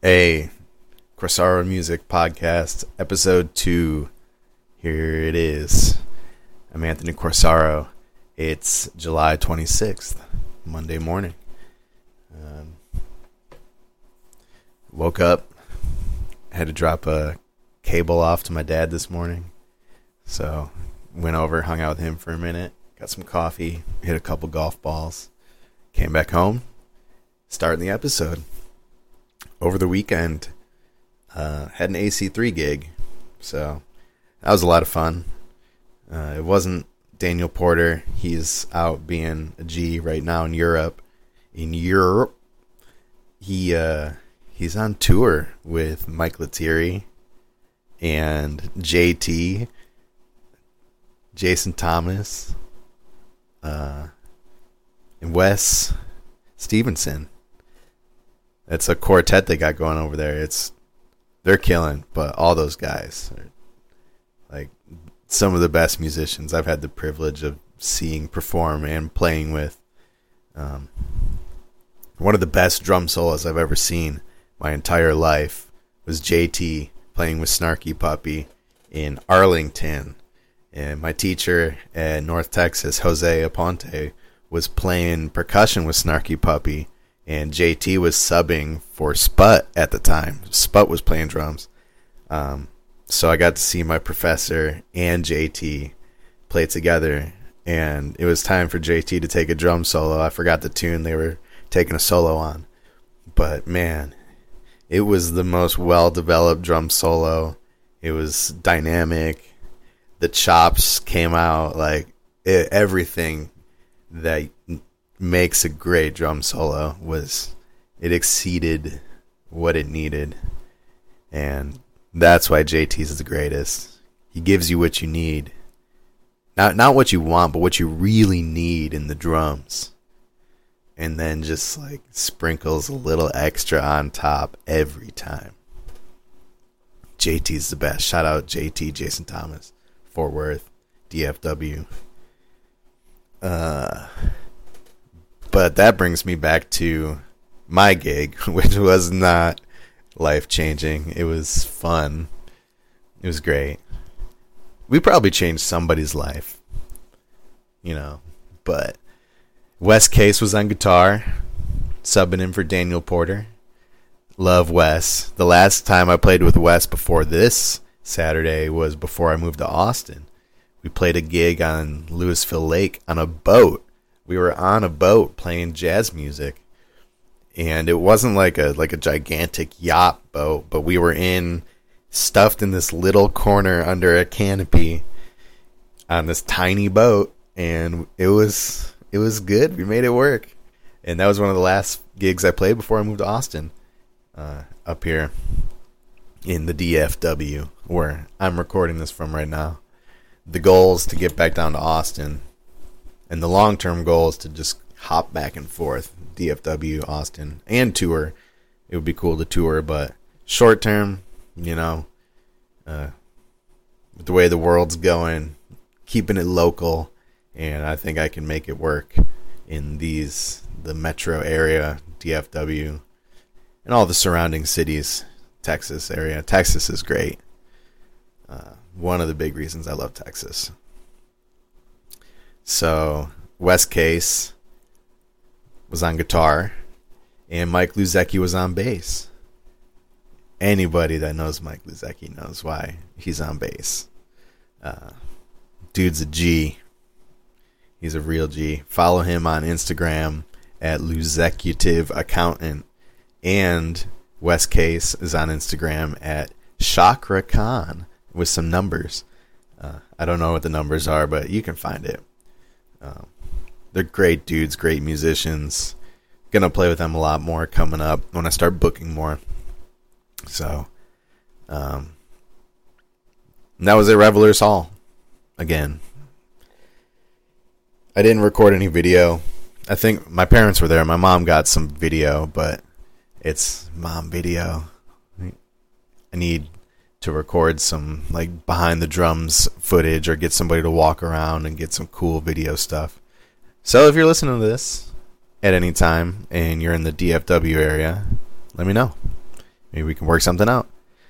A Corsaro Music Podcast, Episode 2. Here it is. I'm Anthony Corsaro. It's July 26th, Monday morning. Woke up, had to drop a cable off to my dad this morning. So, went over, hung out with him for a minute, got some coffee, hit a couple golf balls, came back home, starting the episode. Over the weekend, had an AC3 gig, so that was a lot of fun. It wasn't Daniel Porter. He's out being a G right now in Europe. He's on tour with Mike Lettieri and JT, Jason Thomas, and Wes Stevenson. It's a quartet they got going over there. They're killing, but all those guys are like some of the best musicians I've had the privilege of seeing perform and playing with. One of the best drum solos I've ever seen my entire life was JT playing with Snarky Puppy in Arlington. And my teacher at North Texas, Jose Aponte, was playing percussion with Snarky Puppy. And JT was subbing for Sput at the time. Sput was playing drums. So I got to see my professor and JT play together. And it was time for JT to take a drum solo. I forgot the tune they were taking a solo on. But man, it was the most well-developed drum solo. It was dynamic. The chops came out like everything that makes a great drum solo it exceeded what it needed, and that's why JT's is the greatest. He gives you what you need, not what you want, but what you really need in the drums, and then just like sprinkles a little extra on top every time. JT's the best. Shout out JT, Jason Thomas, Fort Worth, DFW. But that brings me back to my gig, which was not life-changing. It was fun. It was great. We probably changed somebody's life, but Wes Case was on guitar, subbing in for Daniel Porter. Love Wes. The last time I played with Wes before this Saturday was before I moved to Austin. We played a gig on Louisville Lake on a boat. We were on a boat playing jazz music, and it wasn't like a gigantic yacht boat, but we were stuffed in this little corner under a canopy on this tiny boat, and it was good. We made it work, and that was one of the last gigs I played before I moved to Austin, up here in the DFW, where I'm recording this from right now. The goal is to get back down to Austin. And the long-term goal is to just hop back and forth, DFW, Austin, and tour. It would be cool to tour, but short-term, with the way the world's going, keeping it local, and I think I can make it work in the metro area, DFW, and all the surrounding cities, Texas area. Texas is great. One of the big reasons I love Texas. So, Wes Case was on guitar, and Mike Luzecki was on bass. Anybody that knows Mike Luzecki knows why he's on bass. Dude's a G. He's a real G. Follow him on Instagram at Luzecutive Accountant, and Wes Case is on Instagram at Chakra Khan with some numbers. I don't know what the numbers are, but you can find it. They're great dudes, great musicians. Gonna play with them a lot more coming up when I start booking more. So, that was at Revelers Hall. Again, I didn't record any video. I think my parents were there. My mom got some video, but it's mom video. I need to record some like behind the drums footage or get somebody to walk around and get some cool video stuff. So if you're listening to this at any time and you're in the DFW area, let me know. Maybe we can work something out.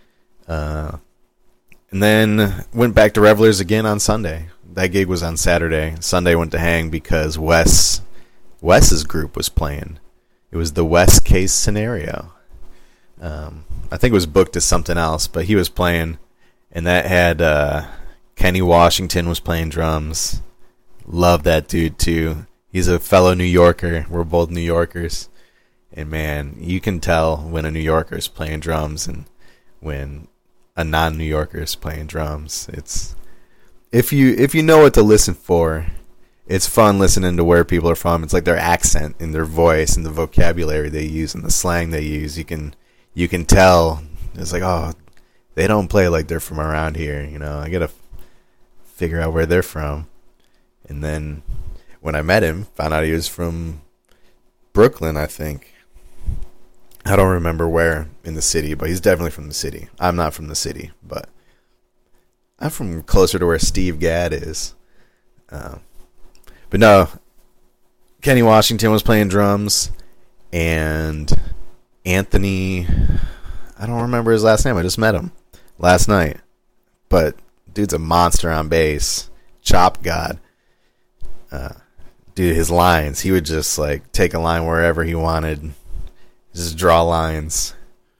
And then went back to Revelers again on Sunday. That gig was on Saturday. Sunday went to hang because Wes's group was playing. It was the Wes Case Scenario. I think it was booked as something else, but he was playing, and that had Kenny Washington was playing drums. Love that dude too. He's a fellow New Yorker. We're both New Yorkers, and man, you can tell when a New Yorker is playing drums and when a non-New Yorker is playing drums. It's if you know what to listen for, it's fun listening to where people are from. It's like their accent and their voice and the vocabulary they use and the slang they use. You can tell. It's like, oh, they don't play like they're from around here. You know, I gotta figure out where they're from. And then when I met him, found out he was from Brooklyn, I think. I don't remember where in the city, but he's definitely from the city. I'm not from the city, but I'm from closer to where Steve Gadd is. But no, Kenny Washington was playing drums, and Anthony, I don't remember his last name. I just met him last night. But dude's a monster on bass. Chop God. Dude, his lines, he would just like take a line wherever he wanted. Just draw lines.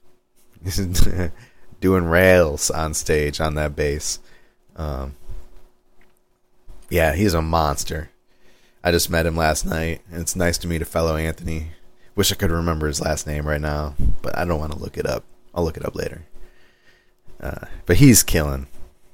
Doing rails on stage on that bass. Yeah, he's a monster. I just met him last night, and it's nice to meet a fellow Anthony. Wish I could remember his last name right now, but I don't want to look it up. I'll look it up later. But he's killing.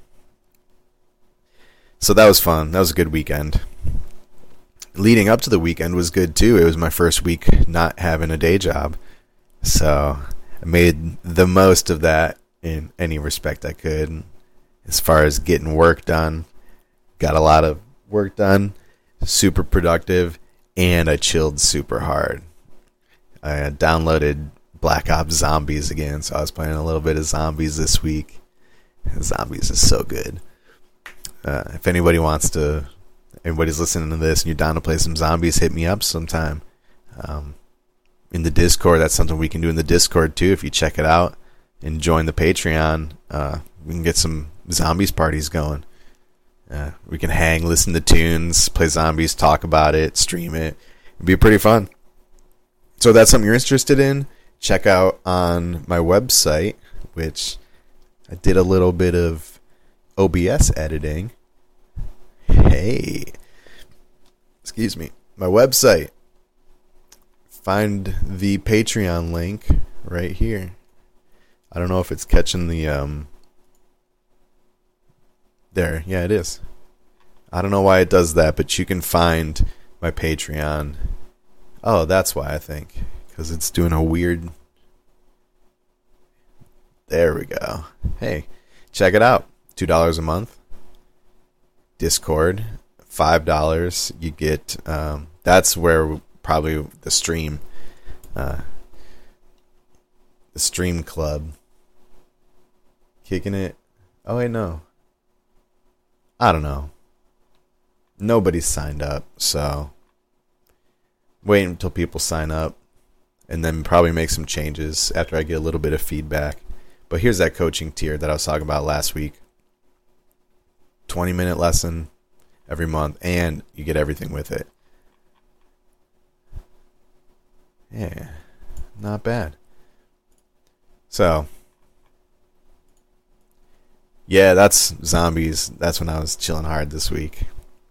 So that was fun. That was a good weekend. Leading up to the weekend was good too. It was my first week not having a day job. So I made the most of that in any respect I could. As far as getting work done. Got a lot of work done. Super productive. And I chilled super hard. I had downloaded Black Ops Zombies again. So I was playing a little bit of Zombies this week. Zombies is so good. If anybody's listening to this and you're down to play some Zombies, hit me up sometime. In the Discord, that's something we can do in the Discord too. If you check it out and join the Patreon, we can get some Zombies parties going. We can hang, listen to tunes, play Zombies, talk about it, stream it. It'd be pretty fun. So if that's something you're interested in, check out on my website, which I did a little bit of OBS editing. Hey, excuse me. My website. Find the Patreon link right here. I don't know if it's catching the there. Yeah, it is. I don't know why it does that, but you can find my Patreon. Oh, that's why, I think, because it's doing a weird. There we go. Hey, check it out. $2 a month. Discord, $5. You get that's where probably the stream club kicking it. Oh wait, no, I don't know. Nobody's signed up, so wait until people sign up and then probably make some changes after I get a little bit of feedback. But here's that coaching tier that I was talking about last week. 20-minute lesson every month, and you get everything with it. Yeah, not bad. So, yeah, that's Zombies. That's when I was chilling hard this week.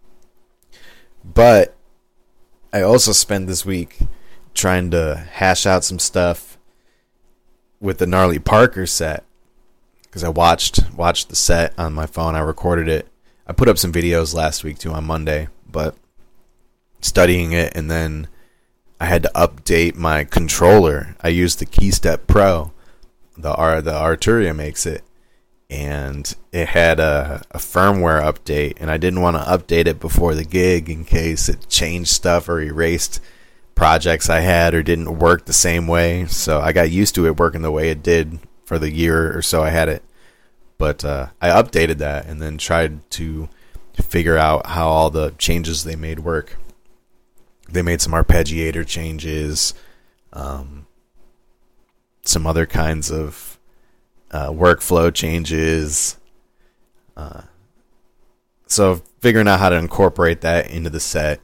But I also spent this week trying to hash out some stuff with the Gnarly Parker set. Because I watched the set on my phone. I recorded it. I put up some videos last week too on Monday, but studying it, and then I had to update my controller. I used the KeyStep Pro. The Arturia makes it, and it had a firmware update, and I didn't want to update it before the gig in case it changed stuff or erased projects I had or didn't work the same way. So I got used to it working the way it did for the year or so I had it. But I updated that and then tried to figure out how all the changes they made work. They made some arpeggiator changes, some other kinds of workflow changes. So figuring out how to incorporate that into the set.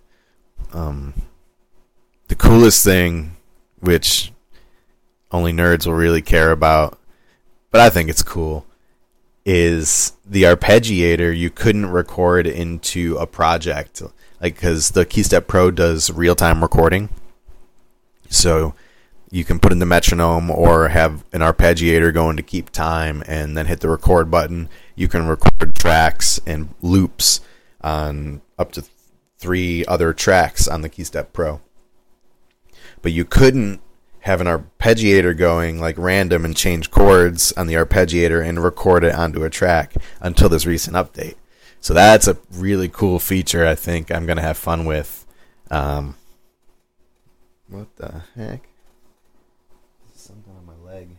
The coolest thing, which only nerds will really care about, but I think it's cool, is the arpeggiator you couldn't record into a project. Like, because the KeyStep Pro does real-time recording. So you can put in the metronome or have an arpeggiator going to keep time and then hit the record button. You can record tracks and loops on up to 3 other tracks on the KeyStep Pro. But you couldn't have an arpeggiator going like random and change chords on the arpeggiator and record it onto a track until this recent update. So that's a really cool feature I think I'm going to have fun with. What the heck? Something on my leg.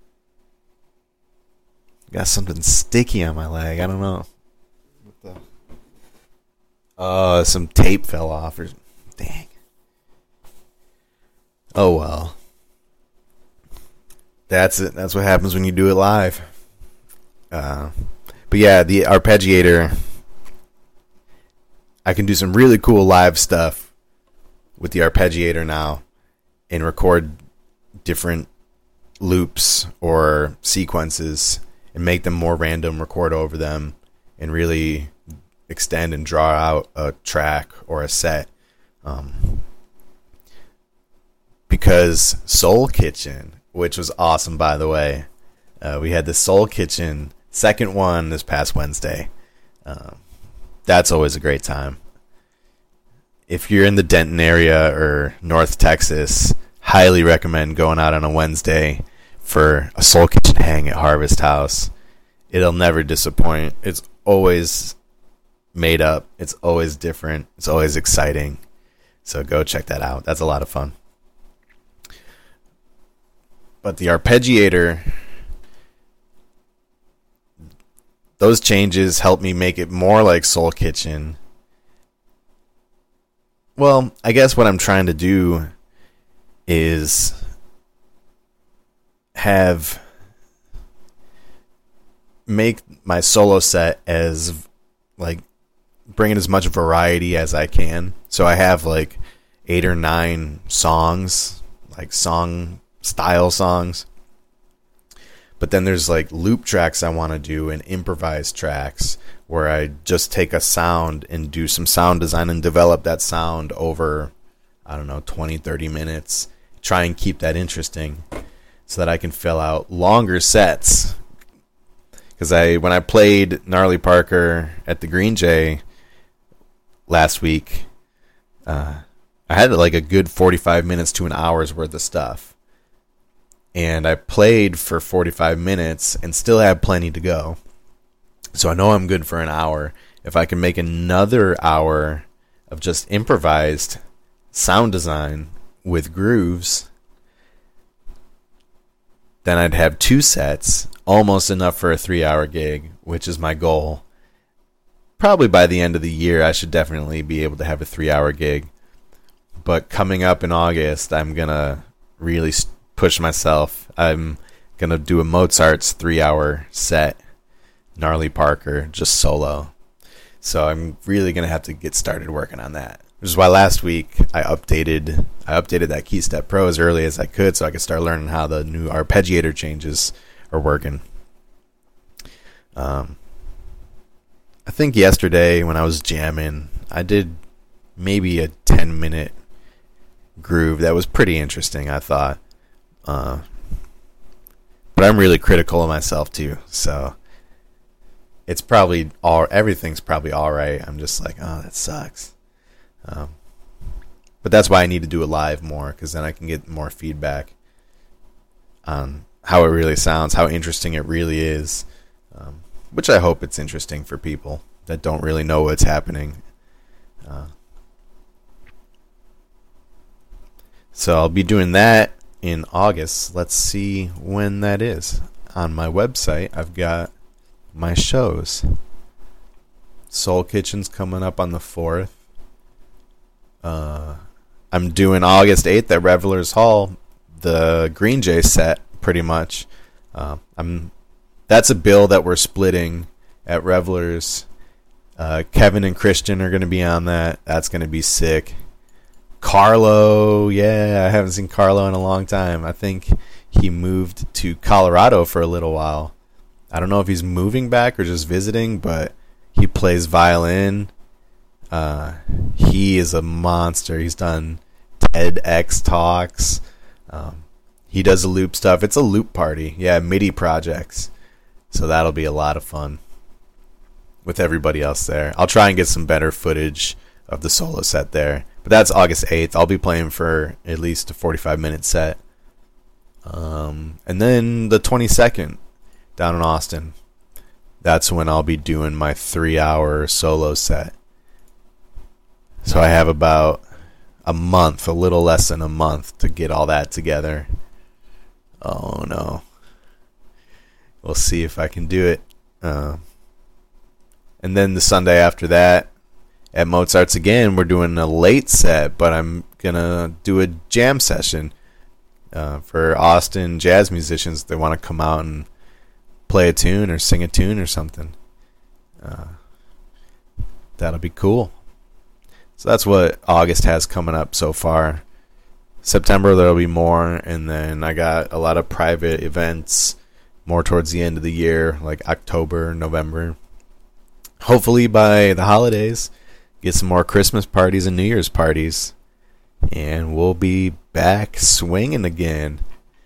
Got something sticky on my leg. I don't know. What the? Oh, some tape fell off. Dang. Oh well. That's it. That's what happens when you do it live. But yeah, the arpeggiator. I can do some really cool live stuff with the arpeggiator now and record different loops or sequences and make them more random, record over them, and really extend and draw out a track or a set. Because Soul Kitchen, which was awesome, by the way, we had the Soul Kitchen second one this past Wednesday. That's always a great time. If you're in the Denton area or North Texas, highly recommend going out on a Wednesday for a Soul Kitchen hang at Harvest House. It'll never disappoint. It's always made up. It's always different. It's always exciting. So go check that out. That's a lot of fun. But the arpeggiator, those changes help me make it more like Soul Kitchen. Well, I guess what I'm trying to do is make my solo set as like bring in as much variety as I can. So I have like 8 or 9 songs, like song style songs. But then there's like loop tracks I want to do and improvised tracks where I just take a sound and do some sound design and develop that sound over, I don't know, 20, 30 minutes. Try and keep that interesting so that I can fill out longer sets. Because when I played Gnarly Parker at the Green Jay last week, I had like a good 45 minutes to an hour's worth of stuff. And I played for 45 minutes and still had plenty to go. So I know I'm good for an hour. If I can make another hour of just improvised sound design with grooves, then I'd have 2 sets, almost enough for a 3-hour gig, which is my goal. Probably by the end of the year, I should definitely be able to have a 3-hour gig. But coming up in August, I'm going to really push myself. I'm going to do a Mozart's 3-hour set, Gnarly Parker, just solo. So I'm really going to have to get started working on that. Which is why last week I updated that KeyStep Pro as early as I could so I could start learning how the new arpeggiator changes are working. I think yesterday when I was jamming, I did maybe a 10-minute groove that was pretty interesting, I thought. But I'm really critical of myself too, so it's probably everything's probably all right. I'm just like, oh, that sucks. But that's why I need to do it live more, because then I can get more feedback on how it really sounds, how interesting it really is, which I hope it's interesting for people that don't really know what's happening. So I'll be doing that in August. Let's see when that is. On my website, I've got my shows. Soul Kitchen's coming up on the 4th. I'm doing August 8th at Revelers Hall, the Green Jay set pretty much. That's a bill that we're splitting at Revelers. Kevin and Christian are going to be on that. That's going to be sick. Carlo, yeah, I haven't seen Carlo in a long time. I think he moved to Colorado for a little while. I don't know if he's moving back or just visiting, but he plays violin. He is a monster. He's done TEDx talks. He does the loop stuff. It's a loop party. Yeah, MIDI projects. So that'll be a lot of fun with everybody else there. I'll try and get some better footage of the solo set there. But that's August 8th. I'll be playing for at least a 45-minute set. And then the 22nd down in Austin. That's when I'll be doing my 3-hour solo set. So I have about a month, a little less than a month to get all that together. Oh no. We'll see if I can do it. And then the Sunday after that, at Mozart's again, we're doing a late set, but I'm going to do a jam session for Austin jazz musicians. They want to come out and play a tune or sing a tune or something. That'll be cool. So that's what August has coming up so far. September there'll be more, and then I got a lot of private events more towards the end of the year, like October, November. Hopefully by the holidays, get some more Christmas parties and New Year's parties, and we'll be back swinging again.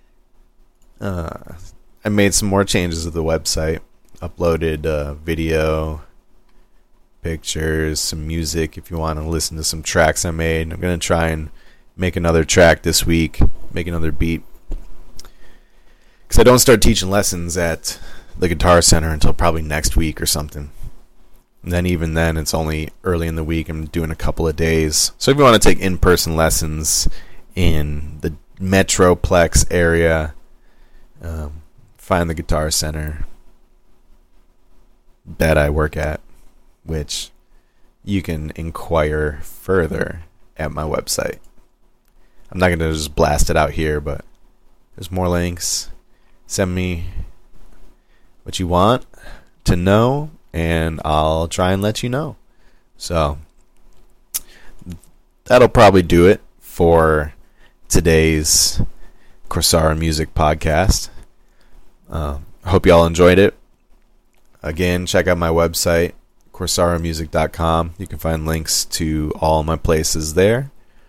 I made some more changes to the website, uploaded video, pictures, some music if you want to listen to some tracks I made. I'm going to try and make another track this week, make another beat. Because I don't start teaching lessons at the Guitar Center until probably next week or something. And then even then, it's only early in the week. I'm doing a couple of days. So if you want to take in-person lessons in the Metroplex area, find the Guitar Center that I work at, which you can inquire further at my website. I'm not going to just blast it out here, but there's more links. Send me what you want to know, and I'll try and let you know. So that'll probably do it for today's Corsara Music Podcast. Hope y'all enjoyed it. Again, check out my website, corsaramusic.com. You can find links to all my places there.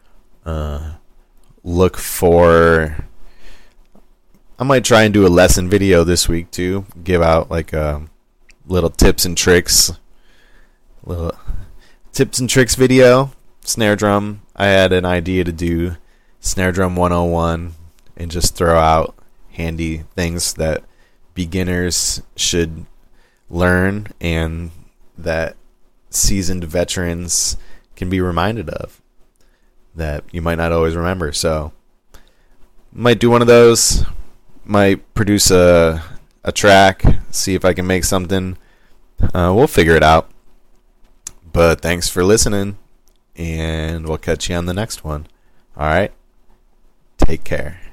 Look for... I might try and do a lesson video this week too. Give out like little tips and tricks. Little tips and tricks video. Snare drum. I had an idea to do Snare Drum 101 and just throw out handy things that beginners should learn and that seasoned veterans can be reminded of that you might not always remember. So might do one of those. Might produce a track, see if I can make something. We'll figure it out. But thanks for listening, and we'll catch you on the next one. All right? Take care.